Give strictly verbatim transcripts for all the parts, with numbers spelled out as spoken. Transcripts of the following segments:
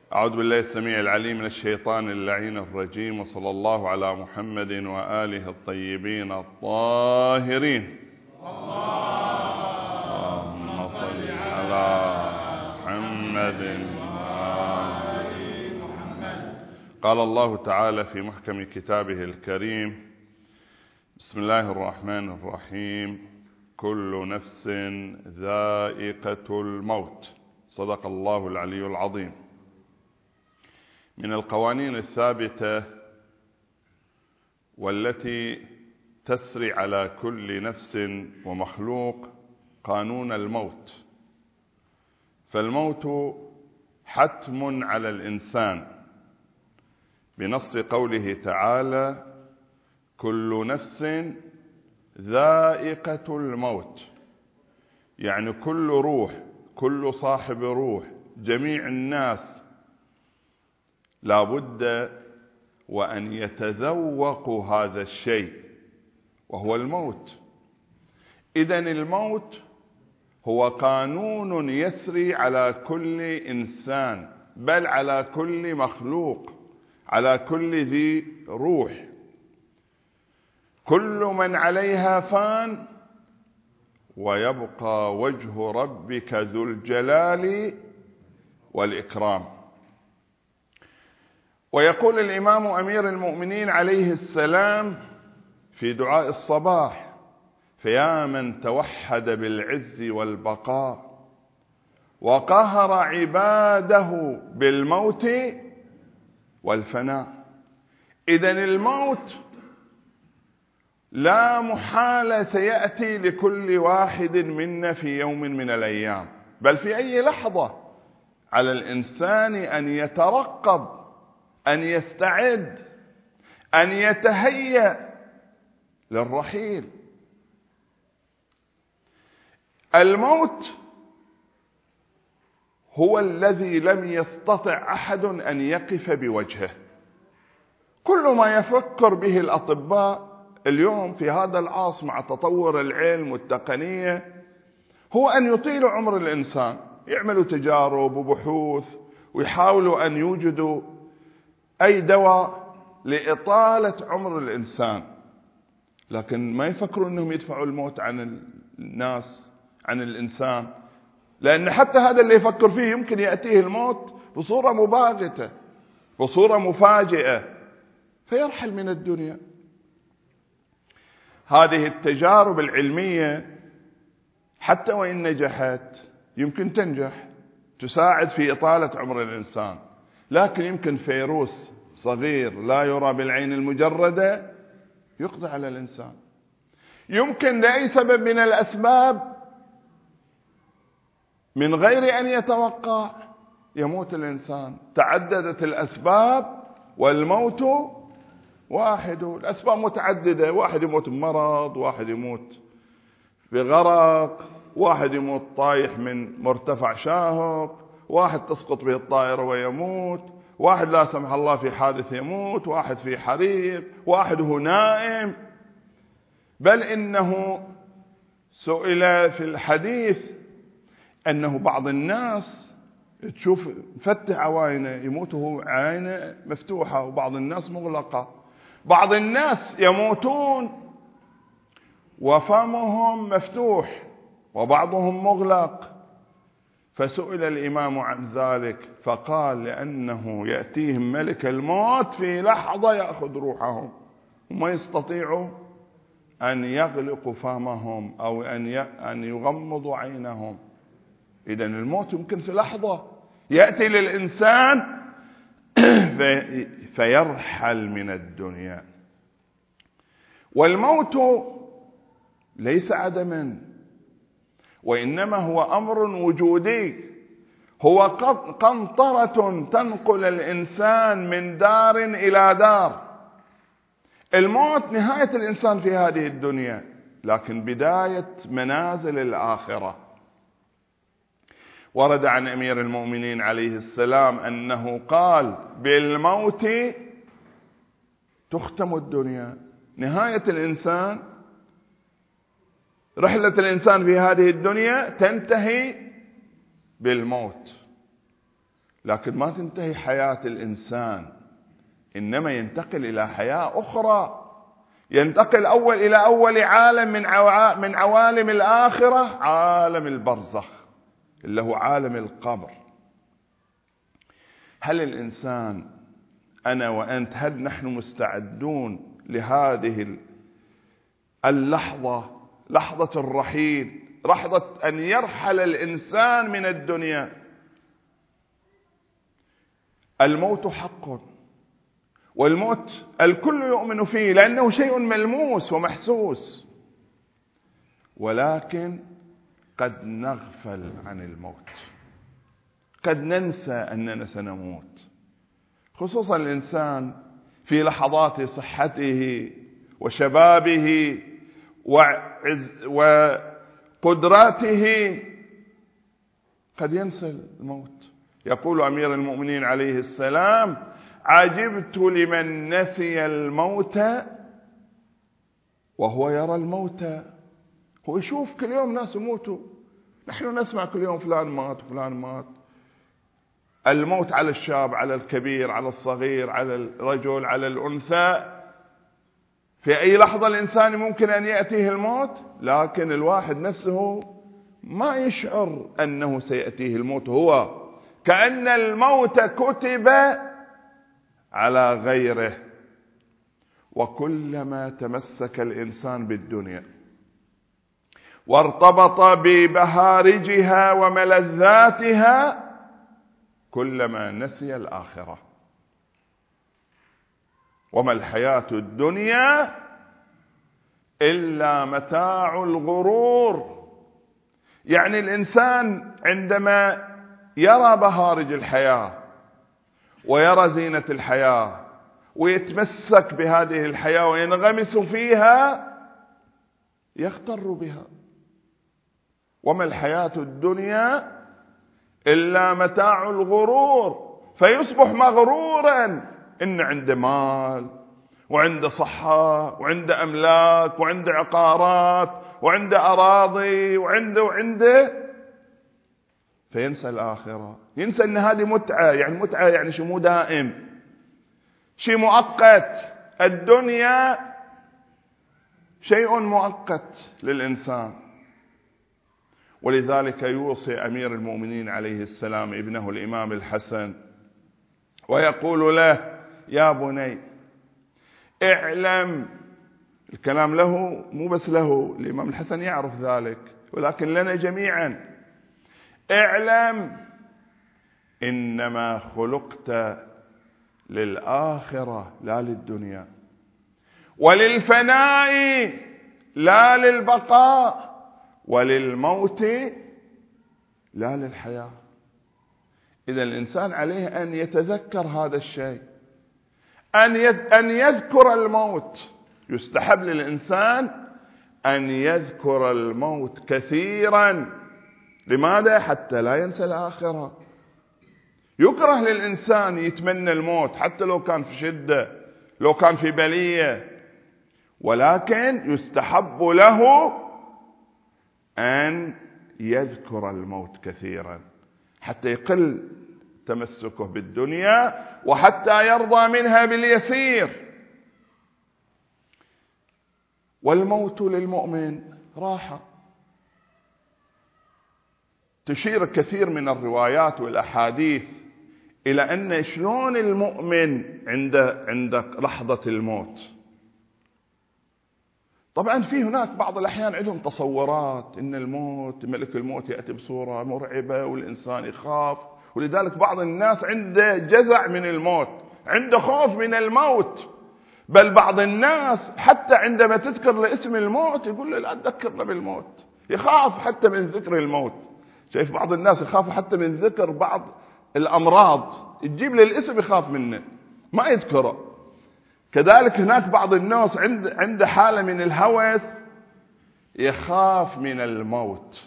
أعوذ بالله السميع العليم من الشيطان اللعين الرجيم، وصلى الله على محمد وآله الطيبين الطاهرين. اللهم صل على محمد وآل محمد. قال الله تعالى في محكم كتابه الكريم: بسم الله الرحمن الرحيم، كل نفس ذائقة الموت. صدق الله العلي العظيم. من القوانين الثابتة والتي تسري على كل نفس ومخلوق قانون الموت، فالموت حتم على الإنسان بنص قوله تعالى: كل نفس ذائقة الموت، يعني كل روح، كل صاحب روح، جميع الناس لا بد وأن يتذوقوا هذا الشيء وهو الموت. إذن الموت هو قانون يسري على كل إنسان، بل على كل مخلوق، على كل ذي روح. كل من عليها فان ويبقى وجه ربك ذو الجلال والإكرام. ويقول الإمام أمير المؤمنين عليه السلام في دعاء الصباح: فيا من توحد بالعز والبقاء وقهر عباده بالموت والفناء. إذن الموت لا محالة سيأتي لكل واحد منا في يوم من الأيام، بل في أي لحظة. على الإنسان أن يترقب، أن يستعد، أن يتهيأ للرحيل. الموت هو الذي لم يستطع أحد أن يقف بوجهه. كل ما يفكر به الأطباء اليوم في هذا العصر مع تطور العلم والتقنية هو أن يطيل عمر الإنسان. يعملوا تجارب وبحوث ويحاولوا أن يوجدوا أي دواء لإطالة عمر الإنسان، لكن ما يفكروا أنهم يدفعوا الموت عن الناس، عن الإنسان، لأن حتى هذا اللي يفكر فيه يمكن يأتيه الموت بصورة مباغتة، بصورة مفاجئة، فيرحل من الدنيا. هذه التجارب العلمية حتى وإن نجحت يمكن تنجح، تساعد في إطالة عمر الإنسان، لكن يمكن فيروس صغير لا يرى بالعين المجردة يقضي على الإنسان. يمكن لأي سبب من الأسباب من غير أن يتوقع يموت الإنسان. تعددت الأسباب والموت واحد. الأسباب متعددة، واحد يموت بمرض، واحد يموت بغرق، واحد يموت طايح من مرتفع شاهق، واحد تسقط به الطائرة ويموت، واحد لا سمح الله في حادث يموت، واحد في حريق، واحد هو نائم. بل إنه سئل في الحديث أنه بعض الناس تشوف فتح عوائنه يموت وهو عينه مفتوحة، وبعض الناس مغلقة. بعض الناس يموتون وفمهم مفتوح وبعضهم مغلق. فسئل الإمام عن ذلك فقال: لأنه يأتيهم ملك الموت في لحظة يأخذ روحهم وما يستطيعوا أن يغلقوا فمهم أو أن يغمضوا عينهم. إذن الموت يمكن في لحظة يأتي للإنسان فيرحل من الدنيا. والموت ليس عدما، وإنما هو أمر وجودي، هو قنطرة تنقل الإنسان من دار إلى دار. الموت نهاية الإنسان في هذه الدنيا، لكن بداية منازل الآخرة. ورد عن أمير المؤمنين عليه السلام أنه قال: بالموت تختم الدنيا. نهاية الإنسان، رحلة الإنسان في هذه الدنيا تنتهي بالموت. لكن ما تنتهي حياة الإنسان، إنما ينتقل إلى حياة أخرى، ينتقل أول إلى أول عالم من من عوالم الآخرة، عالم البرزخ اللي هو عالم القبر. هل الإنسان أنا وأنت هل نحن مستعدون لهذه اللحظة، لحظة الرحيل، لحظة أن يرحل الإنسان من الدنيا؟ الموت حق، والموت الكل يؤمن فيه لأنه شيء ملموس ومحسوس، ولكن قد نغفل عن الموت، قد ننسى أننا سنموت، خصوصا الإنسان في لحظات صحته وشبابه وقدراته قد ينسى الموت. يقول أمير المؤمنين عليه السلام: عجبت لمن نسي الموت وهو يرى الموت. هو يشوف كل يوم ناس يموتوا، نحن نسمع كل يوم فلان مات وفلان مات. الموت على الشاب، على الكبير، على الصغير، على الرجل، على الأنثى، في أي لحظة الإنسان ممكن أن يأتيه الموت، لكن الواحد نفسه ما يشعر أنه سيأتيه الموت، هو كأن الموت كتب على غيره. وكلما تمسك الإنسان بالدنيا وارتبط ببهارجها وملذاتها كلما نسي الآخرة. وما الحياة الدنيا إلا متاع الغرور. يعني الإنسان عندما يرى بهارج الحياة ويرى زينة الحياة ويتمسك بهذه الحياة وينغمس فيها يغتر بها. وما الحياة الدنيا إلا متاع الغرور، فيصبح مغرورا إن عنده مال وعنده صحة وعنده أملاك وعنده عقارات وعنده أراضي وعنده وعنده فينسى الآخرة، ينسى أن هذه متعة. يعني متعة يعني شيء مو دائم، شيء مؤقت. الدنيا شيء مؤقت للإنسان. ولذلك يوصي أمير المؤمنين عليه السلام ابنه الإمام الحسن ويقول له: يا بني اعلم. الكلام له، مو بس له، الإمام الحسن يعرف ذلك، ولكن لنا جميعا: اعلم إنما خلقت للآخرة لا للدنيا، وللفناء لا للبقاء، وللموت لا للحياة. إذا الإنسان عليه أن يتذكر هذا الشيء، أن يذكر الموت. يستحب للإنسان أن يذكر الموت كثيرا. لماذا؟ حتى لا ينسى الآخرة. يكره للإنسان يتمنى الموت حتى لو كان في شدة، لو كان في بلية، ولكن يستحب له أن يذكر الموت كثيرا حتى يقل تمسكه بالدنيا وحتى يرضى منها باليسير. والموت للمؤمن راحة. تشير كثير من الروايات والأحاديث إلى أن شلون المؤمن عند عند لحظة الموت. طبعا في هناك بعض الأحيان عندهم تصورات إن الموت، ملك الموت يأتي بصورة مرعبة والإنسان يخاف، ولذلك بعض الناس عنده جزع من الموت، عنده خوف من الموت. بل بعض الناس حتى عندما تذكر له اسم الموت يقول له لا تذكرنا بالموت، يخاف حتى من ذكر الموت. شايف بعض الناس يخافوا حتى من ذكر بعض الأمراض، تجيب له الاسم يخاف منه ما يذكره. كذلك هناك بعض الناس عند عنده حالة من الهوس، يخاف من الموت.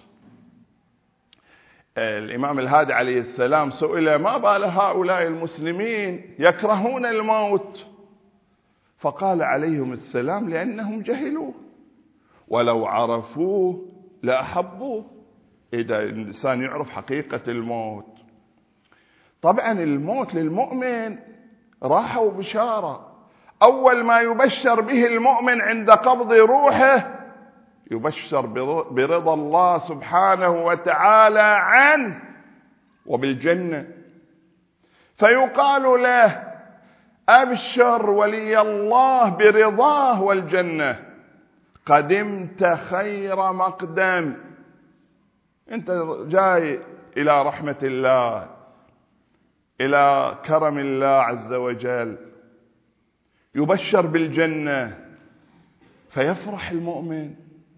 الإمام الهادي عليه السلام سئل: ما بال هؤلاء المسلمين يكرهون الموت؟ فقال عليهم السلام: لأنهم جهلوه، ولو عرفوه لأحبوه. إذا الإنسان يعرف حقيقة الموت طبعا الموت للمؤمن راحة وبشارة. أول ما يبشر به المؤمن عند قبض روحه يبشر برضا الله سبحانه وتعالى عنه وبالجنة، فيقال له أبشر ولي الله برضاه والجنة، قدمت خير مقدم، أنت جاي إلى رحمة الله، إلى كرم الله عز وجل. يبشر بالجنة فيفرح المؤمن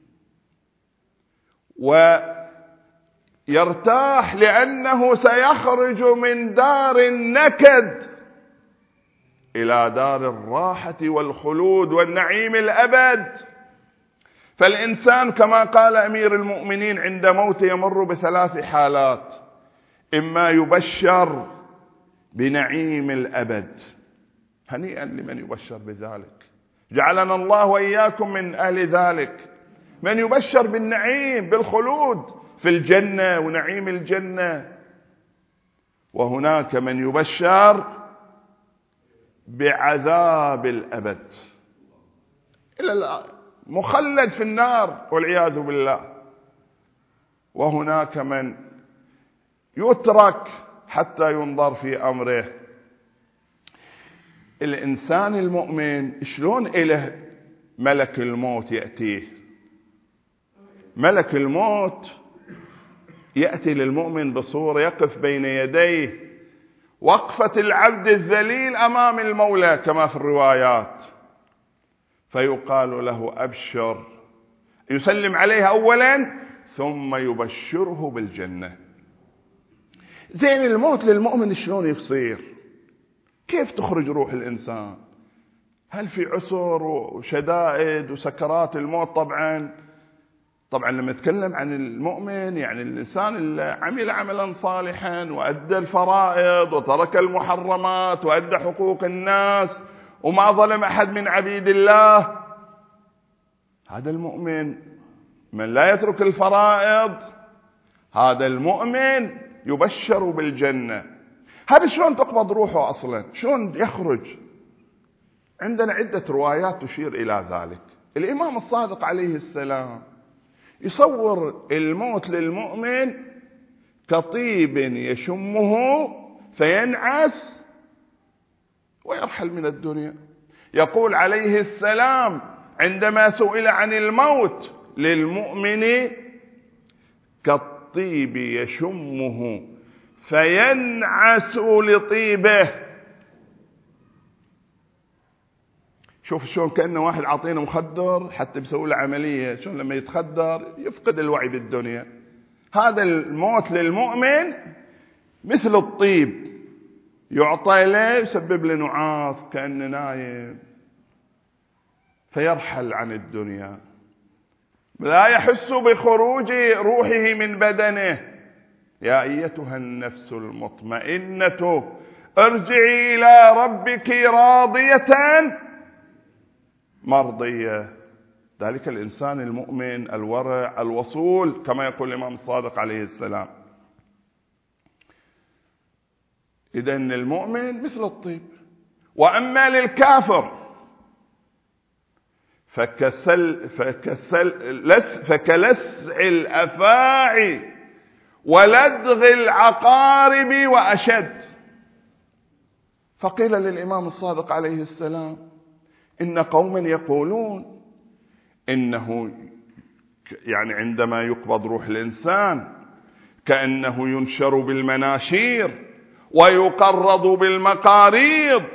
ويرتاح لأنه سيخرج من دار النكد إلى دار الراحة والخلود والنعيم الأبد. فالإنسان كما قال أمير المؤمنين عند موته يمر بثلاث حالات: إما يبشر بنعيم الأبد، هنيئا لمن يبشر بذلك، جعلنا الله وإياكم من أهل ذلك، من يبشر بالنعيم بالخلود في الجنة ونعيم الجنة. وهناك من يبشر بعذاب الأبد، إلى مخلد في النار والعياذ بالله. وهناك من يترك حتى ينظر في أمره. الإنسان المؤمن شلون إله ملك الموت يأتيه؟ ملك الموت يأتي للمؤمن بصورة يقف بين يديه وقفة العبد الذليل أمام المولى كما في الروايات، فيقال له أبشر، يسلم عليه أولا ثم يبشره بالجنة. زين الموت للمؤمن شلون يصير؟ كيف تخرج روح الإنسان؟ هل في عسر وشدائد وسكرات الموت؟ طبعا طبعا لما نتكلم عن المؤمن يعني الإنسان اللي عمل عملا صالحا وأدى الفرائض وترك المحرمات وأدى حقوق الناس وما ظلم أحد من عبيد الله، هذا المؤمن. من لا يترك الفرائض هذا المؤمن يبشر بالجنة. هذا شلون تقبض روحه أصلا؟ شلون يخرج؟ عندنا عدة روايات تشير إلى ذلك. الإمام الصادق عليه السلام يصور الموت للمؤمن كطيب يشمه فينعس ويرحل من الدنيا. يقول عليه السلام عندما سئل عن الموت للمؤمن: كالطيب يشمه فينعس لطيبه. شوف شلون كأنه واحد عاطينه مخدر حتى بيسوي له عملية، شلون لما يتخدر يفقد الوعي بالدنيا. هذا الموت للمؤمن مثل الطيب، يعطى له يسبب له نعاس كأنه نايم فيرحل عن الدنيا، لا يحس بخروج روحه من بدنه. يا أيتها النفس المطمئنة ارجعي إلى ربك راضية مرضية. ذلك الإنسان المؤمن الورع الوصول كما يقول الإمام الصادق عليه السلام. إذن المؤمن مثل الطيب. وأما للكافر فكسل فكسل لس فكلسع الأفاعي ولدغ العقارب وأشد. فقيل للإمام الصادق عليه السلام: إن قوما يقولون إنه يعني عندما يقبض روح الإنسان كأنه ينشر بالمناشير ويقرض بالمقاريض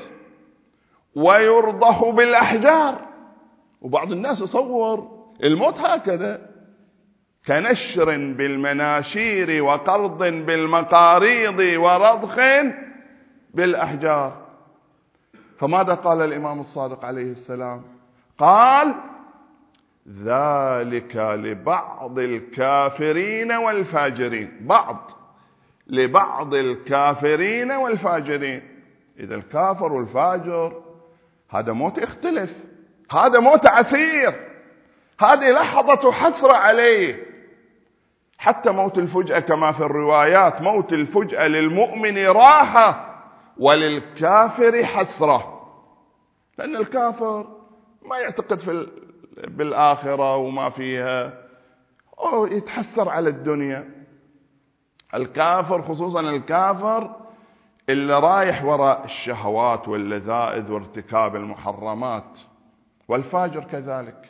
ويرضخ بالأحجار. وبعض الناس يصور الموت هكذا، كنشر بالمناشير وقرض بالمقاريض ورضخ بالأحجار. فماذا قال الإمام الصادق عليه السلام؟ قال: ذلك لبعض الكافرين والفاجرين. بعض لبعض الكافرين والفاجرين. إذا الكافر والفاجر هذا موت يختلف، هذا موت عسير، هذه لحظة حسرة عليه. حتى موت الفجأة كما في الروايات، موت الفجأة للمؤمن راحة وللكافر حسرة، لأن الكافر ما يعتقد في بالآخرة وما فيها، أو يتحسر على الدنيا. الكافر خصوصا الكافر اللي رايح وراء الشهوات واللذائذ وارتكاب المحرمات، والفاجر كذلك.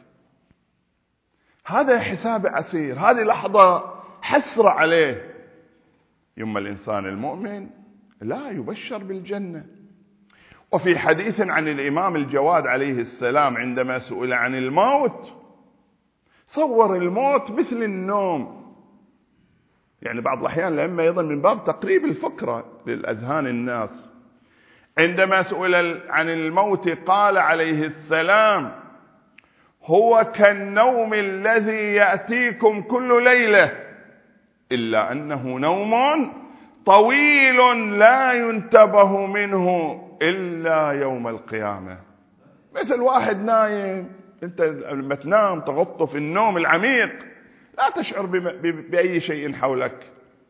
هذا حساب عسير، هذه لحظة حسرة عليه. يما الإنسان المؤمن لا يبشر بالجنة. وفي حديث عن الإمام الجواد عليه السلام عندما سئل عن الموت صور الموت مثل النوم، يعني بعض الأحيان لما أيضا من باب تقريب الفكرة للأذهان الناس. عندما سئل عن الموت قال عليه السلام: هو كالنوم الذي يأتيكم كل ليلة، إلا أنه نوم طويل لا ينتبه منه إلا يوم القيامة. مثل واحد نايم، أنت لما تنام تغطه في النوم العميق لا تشعر بأي شيء حولك.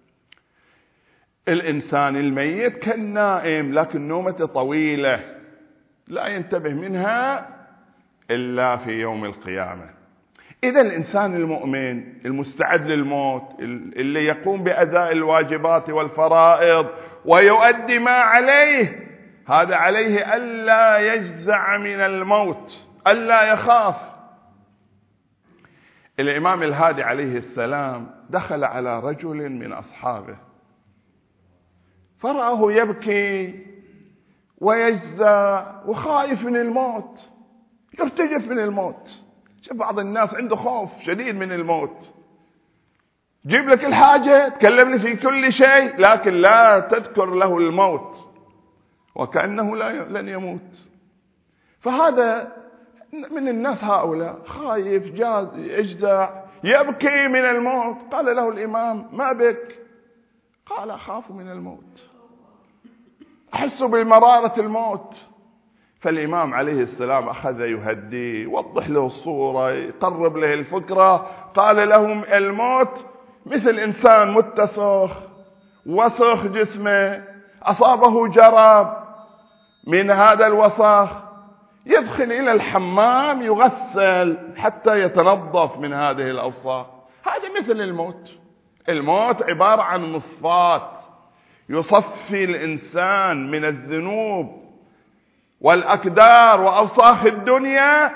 الإنسان الميت كالنائم، لكن نومته طويلة لا ينتبه منها إلا في يوم القيامة. إذا الإنسان المؤمن المستعد للموت، اللي يقوم بأداء الواجبات والفرائض ويؤدي ما عليه، هذا عليه ألا يجزع من الموت، ألا يخاف. الإمام الهادي عليه السلام دخل على رجل من أصحابه فرآه يبكي ويجزع وخايف من الموت، يرتجف من الموت. شوف بعض الناس عنده خوف شديد من الموت، جيب لك الحاجة، تكلم لي في كل شيء، لكن لا تذكر له الموت، وكأنه لا لن يموت. فهذا من الناس هؤلاء، خايف جاز يجزع يبكي من الموت. قال له الإمام: ما بك؟ قال: أخاف من الموت، أحس بمرارة الموت. فالإمام عليه السلام أخذ يهديه، وضح له الصورة، يقرب له الفكرة. قال لهم: الموت مثل إنسان متسخ، وسخ جسمه، أصابه جرب من هذا الوسخ، يدخل إلى الحمام يغسل حتى يتنظف من هذه الأوساخ. هذا مثل الموت. الموت عبارة عن مصفات يصفي الإنسان من الذنوب والأكدار وأوساخ الدنيا،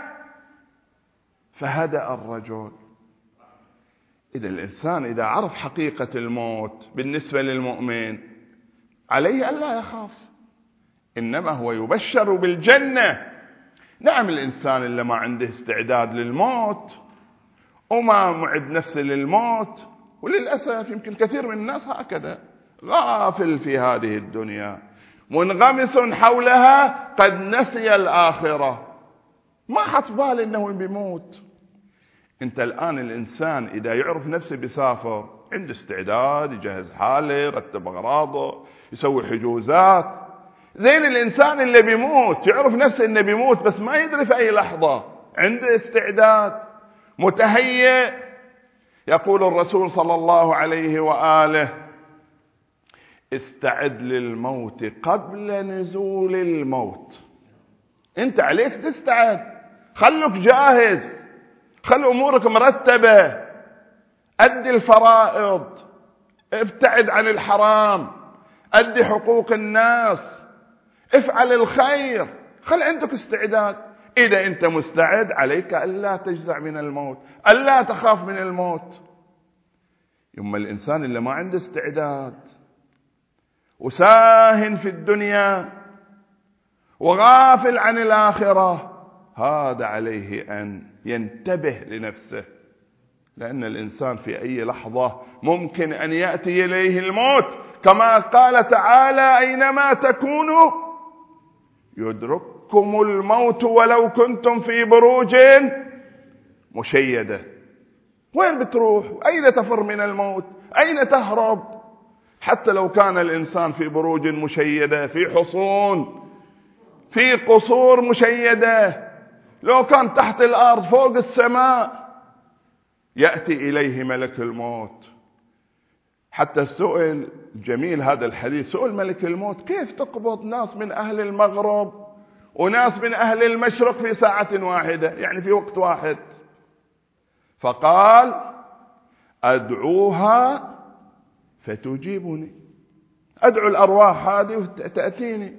فهدأ الرجل. إذا الإنسان إذا عرف حقيقة الموت بالنسبة للمؤمن عليه ألا يخاف، إنما هو يبشر بالجنة. نعم، الإنسان اللي ما عنده استعداد للموت وما معد نفسه للموت، وللأسف يمكن كثير من الناس هكذا، غافل في هذه الدنيا، منغمس حولها، قد نسي الآخرة، ما حط بال إنه بيموت. انت الآن الإنسان إذا يعرف نفسه بيسافر، عنده استعداد، يجهز حاله، يرتب أغراضه، يسوي حجوزات. زين الإنسان اللي بيموت يعرف نفسه إنه بيموت بس ما يدري في أي لحظة، عنده استعداد، متهيئ. يقول الرسول صلى الله عليه وآله: استعد للموت قبل نزول الموت. انت عليك تستعد، خلك جاهز، خل أمورك مرتبة، أدي الفرائض، ابتعد عن الحرام، أدي حقوق الناس، افعل الخير، خل عندك استعداد. إذا أنت مستعد عليك ألا تجزع من الموت، ألا تخاف من الموت. يوم الإنسان اللي ما عنده استعداد وساهن في الدنيا وغافل عن الآخرة، هذا عليه أن ينتبه لنفسه، لأن الإنسان في أي لحظة ممكن أن يأتي إليه الموت، كما قال تعالى: أينما تكونوا يدرككم الموت ولو كنتم في بروج مشيدة. وين بتروح؟ أين تفر من الموت؟ أين تهرب؟ حتى لو كان الإنسان في بروج مشيدة، في حصون، في قصور مشيدة، لو كان تحت الأرض فوق السماء، يأتي إليه ملك الموت حتى سئل، جميل هذا الحديث، سئل ملك الموت كيف تقبض ناس من أهل المغرب وناس من أهل المشرق في ساعة واحدة، يعني في وقت واحد؟ فقال أدعوها فتجيبني، أدعو الأرواح هذه وتأتيني.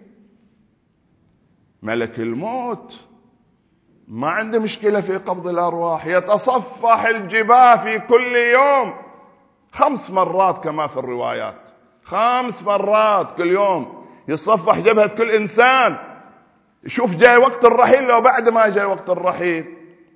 ملك الموت ما عنده مشكلة في قبض الأرواح، يتصفح الجباه في كل يوم خمس مرات كما في الروايات، خمس مرات كل يوم يصفح جبهة كل إنسان، يشوف جاي وقت الرحيل لو بعد ما جاي وقت الرحيل.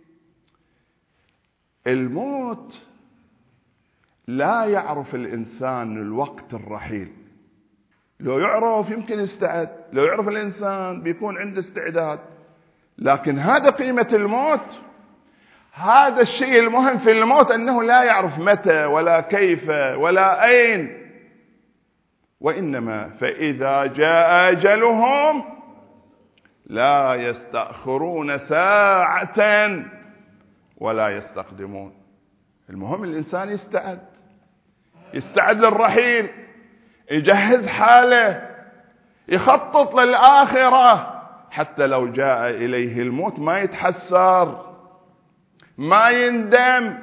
الموت لا يعرف الإنسان الوقت الرحيل، لو يعرف يمكن يستعد، لو يعرف الإنسان بيكون عنده استعداد، لكن هذا قيمة الموت. هذا الشيء المهم في الموت أنه لا يعرف متى ولا كيف ولا أين، وإنما فإذا جاء أجلهم لا يستأخرون ساعة ولا يستقدمون. المهم الإنسان يستعد، يستعد للرحيل، يجهز حاله، يخطط للآخرة، حتى لو جاء إليه الموت ما يتحسر، ما يندم،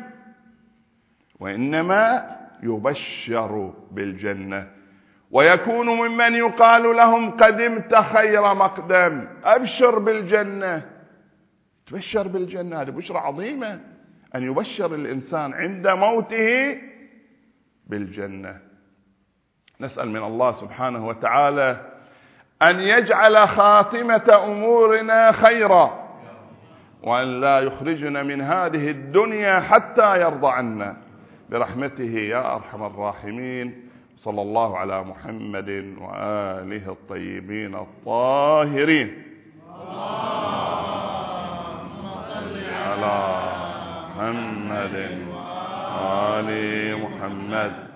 وإنما يبشر بالجنة، ويكون ممن يقال لهم قدمت خير مقدم. أبشر بالجنة، تبشر بالجنة، هذه بشرى عظيمة أن يبشر الإنسان عند موته بالجنة. نسأل من الله سبحانه وتعالى أن يجعل خاتمة أمورنا خيرا، وأن لا يخرجنا من هذه الدنيا حتى يرضى عنا برحمته يا أرحم الراحمين. صلى الله على محمد وآله الطيبين الطاهرين. اللهم صل على محمد وآل محمد.